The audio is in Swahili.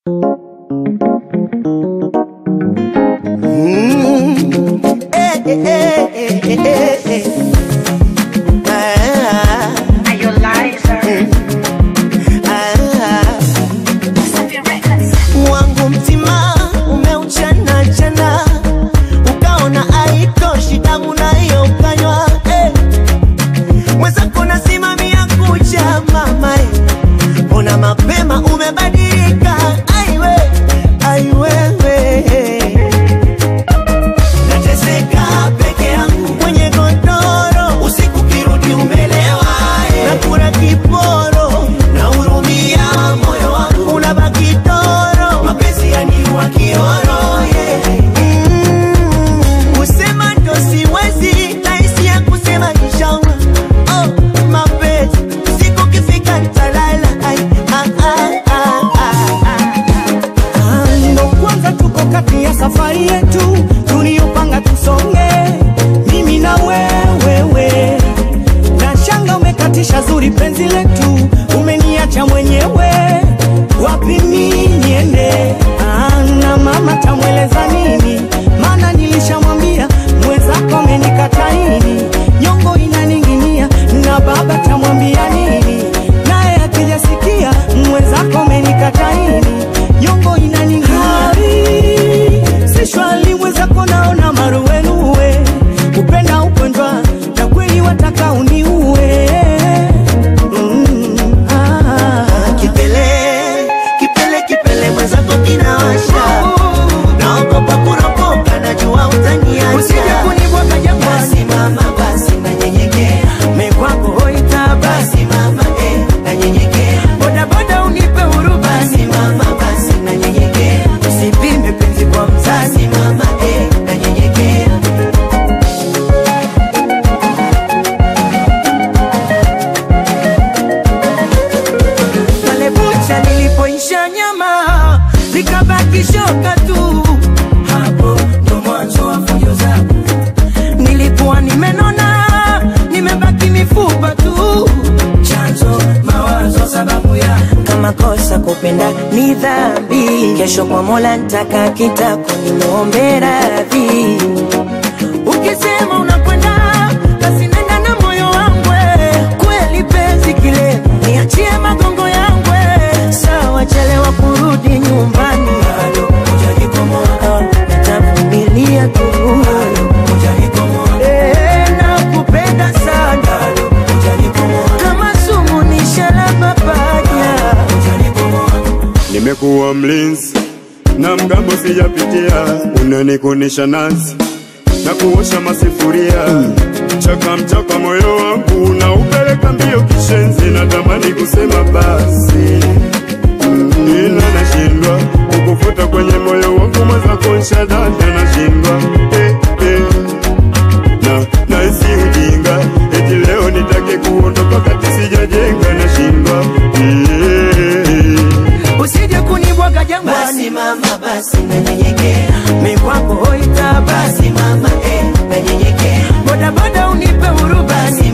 Wangu mtima umeuchana chana, ukaona haitoshi damu nayo ukanywa. Mwenzako nasimamia kucha mama, mbona mapema umebadilika? Aiwe, aiwe nateseka peke yangu kwenye godoro, usiku kirudi umelewa, nakula kiporo, nahurumia moyo wangu unabaki toro, mapenzi yaniua kioro. Kusema ndo siwezi, nahisi ya kusema nishauma. Mapenzi usiku kifika nitalala. Ndo kwanza tuko kati ya safari yetu tuliyopanga tusonge, mimi na wewe. Na shanga umekatisha zuri penzi letu, umeniacha mwenyewe, wapi mimi niende? Na mama tamweleza nini? Maana nilishamwambia mwenzako amenikata nini, nyongo inaninginia. Na baba tamwambia nini? Naye akijasikia mwenzako amenikata nini, nyongo inaninginia. Si shwali mwenzako naona maruwenuwe, kupenda ugonjwa na kweli wataka uniue. Kipele mwenzako kinawasha, naogopa kuropoka, najua utaniacha. Usije kunibwaga jangwani. Basi mama, basi nanyenyekea, Mekwako hoita basi mama, nanyenyekea. boda boda unipe huru Basi mama, basi nanyenyekea, usipime penzi kwa mzazi. basi mama, nanyenyekea. Pale bucha nilipoisha nyama, likabaki shoka tu, Hapo ndo mwanzo wa fujo zako. nilikuwa nimenona, nimebaki mifupa tu. Chanzo mawazo sababu ya Kama kosa kupenda ni dhambi, kesho kwa Mola nitaka kitako nimuombe radhi. Ukisema unakwenda, basi nenda na moyo wangu. Kweli penzi kile, niachie magongo yangu. Sawa chelewa kurudi nyumbani, bado hujanikomoa, nitavumilia tu. hujanikomoa, Nakupenda sana, bado hujanikomoa, kama sumu ni sharaba panya. hujanikomoa. Nimekuwa mlinzi na mgambo sijapitia, unanikunisha nazi na kuosha masifuria. Chaka mchaka moyo wangu na upeleka mbio kishenzi, natamani kusema basi, ila nashindwa kukufuta kwenye moyo wangu, mwenzako nshadada nashindwa. Nahisi ujinga, eti leo nitake kuondoka kati sijajenga, nashindwa. Usije kunibwaga jangwani. Basi mama, basi nanyenyekea, Mekwako hoita basi mama, nanyenyekea. boda boda unipe huru basi.